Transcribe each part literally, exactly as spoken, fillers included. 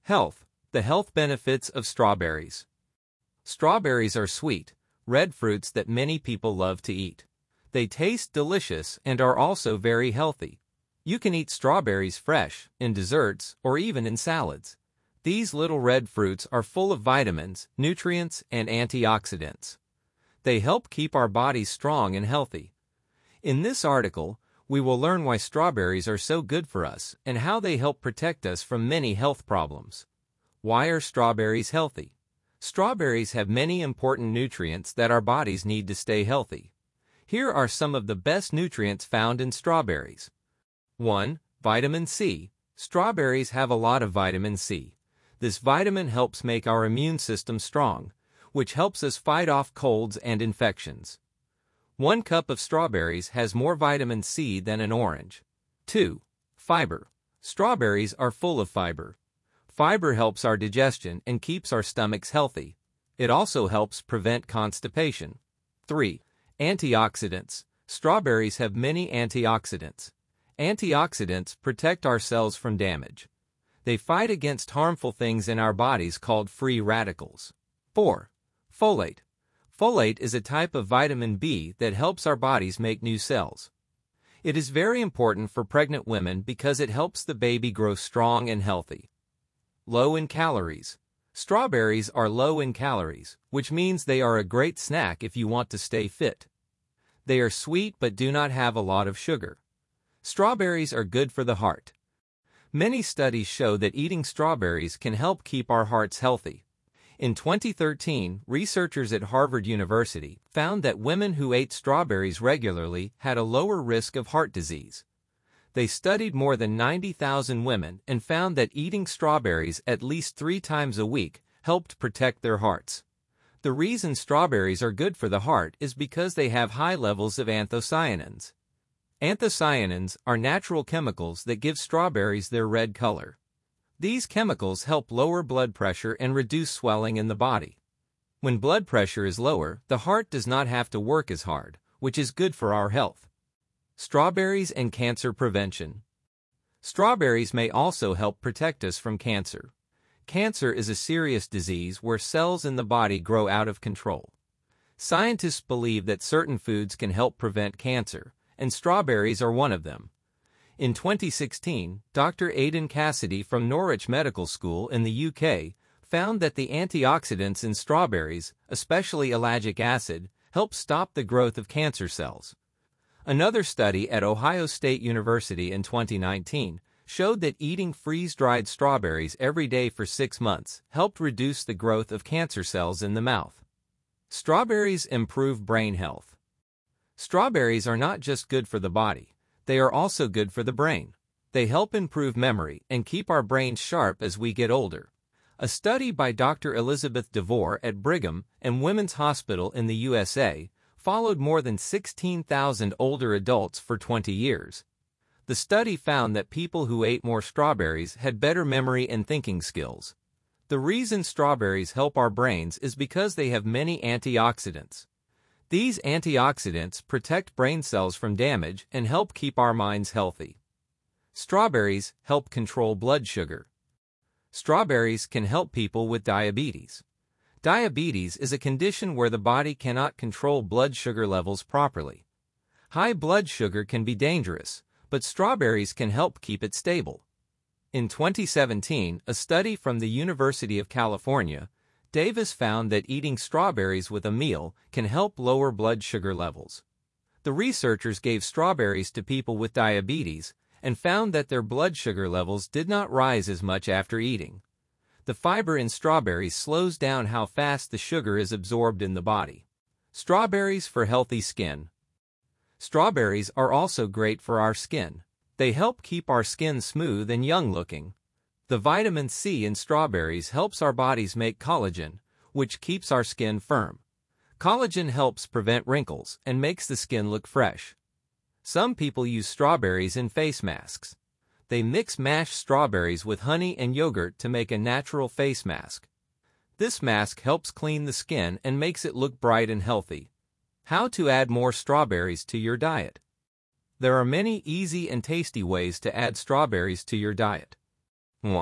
Health. The health benefits of strawberries. Strawberries are sweet, red fruits that many people love to eat. They taste delicious and are also very healthy. You can eat strawberries fresh, in desserts, or even in salads. These little red fruits are full of vitamins, nutrients, and antioxidants. They help keep our bodies strong and healthy. In this article, we will learn why strawberries are so good for us and how they help protect us from many health problems. Why are strawberries healthy? Strawberries have many important nutrients that our bodies need to stay healthy. Here are some of the best nutrients found in strawberries. one. Vitamin C. Strawberries have a lot of vitamin C. This vitamin helps make our immune system strong, which helps us fight off colds and infections. One cup of strawberries has more vitamin C than an orange. two. Fiber. Strawberries are full of fiber. Fiber helps our digestion and keeps our stomachs healthy. It also helps prevent constipation. three. Antioxidants. Strawberries have many antioxidants. Antioxidants protect our cells from damage. They fight against harmful things in our bodies called free radicals. four. Folate. Folate is a type of vitamin B that helps our bodies make new cells. It is very important for pregnant women because it helps the baby grow strong and healthy. Low in calories. Strawberries are low in calories, which means they are a great snack if you want to stay fit. They are sweet but do not have a lot of sugar. Strawberries are good for the heart. Many studies show that eating strawberries can help keep our hearts healthy. In twenty thirteen, researchers at Harvard University found that women who ate strawberries regularly had a lower risk of heart disease. They studied more than ninety thousand women and found that eating strawberries at least three times a week helped protect their hearts. The reason strawberries are good for the heart is because they have high levels of anthocyanins. Anthocyanins are natural chemicals that give strawberries their red color. These chemicals help lower blood pressure and reduce swelling in the body. When blood pressure is lower, the heart does not have to work as hard, which is good for our health. Strawberries and cancer prevention. Strawberries may also help protect us from cancer. Cancer is a serious disease where cells in the body grow out of control. Scientists believe that certain foods can help prevent cancer, and strawberries are one of them. In twenty sixteen, Doctor Aidan Cassidy from Norwich Medical School in the U K found that the antioxidants in strawberries, especially ellagic acid, help stop the growth of cancer cells. Another study at Ohio State University in twenty nineteen showed that eating freeze-dried strawberries every day for six months helped reduce the growth of cancer cells in the mouth. Strawberries improve brain health. Strawberries are not just good for the body. They are also good for the brain. They help improve memory and keep our brains sharp as we get older. A study by Doctor Elizabeth DeVore at Brigham and Women's Hospital in the U S A followed more than sixteen thousand older adults for twenty years. The study found that people who ate more strawberries had better memory and thinking skills. The reason strawberries help our brains is because they have many antioxidants. These antioxidants protect brain cells from damage and help keep our minds healthy. Strawberries help control blood sugar. Strawberries can help people with diabetes. Diabetes is a condition where the body cannot control blood sugar levels properly. High blood sugar can be dangerous, but strawberries can help keep it stable. In twenty seventeen, a study from the University of California Davis found that eating strawberries with a meal can help lower blood sugar levels. The researchers gave strawberries to people with diabetes and found that their blood sugar levels did not rise as much after eating. The fiber in strawberries slows down how fast the sugar is absorbed in the body. Strawberries for healthy skin. Strawberries are also great for our skin. They help keep our skin smooth and young-looking. The vitamin C in strawberries helps our bodies make collagen, which keeps our skin firm. Collagen helps prevent wrinkles and makes the skin look fresh. Some people use strawberries in face masks. They mix mashed strawberries with honey and yogurt to make a natural face mask. This mask helps clean the skin and makes it look bright and healthy. How to add more strawberries to your diet. There are many easy and tasty ways to add strawberries to your diet. one.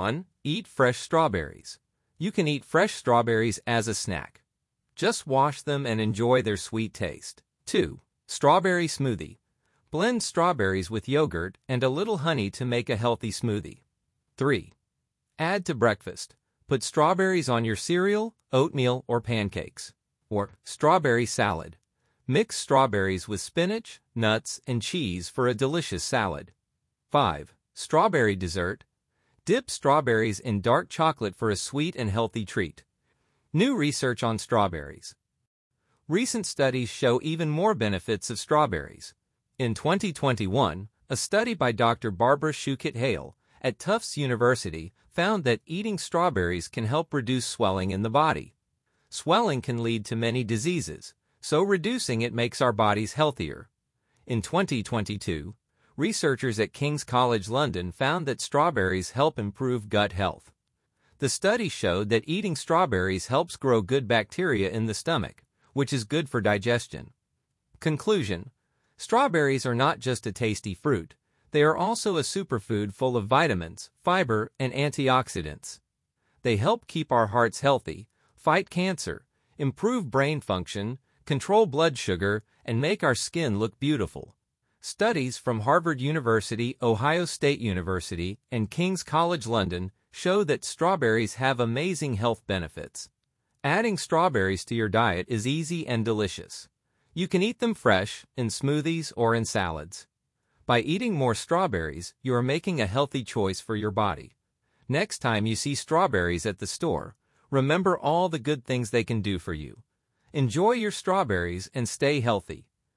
Eat fresh strawberries. You can eat fresh strawberries as a snack. Just wash them and enjoy their sweet taste. two. Strawberry smoothie. Blend strawberries with yogurt and a little honey to make a healthy smoothie. three. Add to breakfast. Put strawberries on your cereal, oatmeal, or pancakes. Or strawberry salad. Mix strawberries with spinach, nuts, and cheese for a delicious salad. five. Strawberry dessert. Dip strawberries in dark chocolate for a sweet and healthy treat. New research on strawberries. Recent studies show even more benefits of strawberries. In twenty twenty-one, a study by Doctor Barbara Schuchert-Hale at Tufts University found that eating strawberries can help reduce swelling in the body. Swelling can lead to many diseases, so reducing it makes our bodies healthier. In twenty twenty-two, researchers at King's College London found that strawberries help improve gut health. The study showed that eating strawberries helps grow good bacteria in the stomach, which is good for digestion. Conclusion: strawberries are not just a tasty fruit, they are also a superfood full of vitamins, fiber, and antioxidants. They help keep our hearts healthy, fight cancer, improve brain function, control blood sugar, and make our skin look beautiful. Studies from Harvard University, Ohio State University, and King's College London show that strawberries have amazing health benefits. Adding strawberries to your diet is easy and delicious. You can eat them fresh, in smoothies, or in salads. By eating more strawberries, you are making a healthy choice for your body. Next time you see strawberries at the store, remember all the good things they can do for you. Enjoy your strawberries and stay healthy.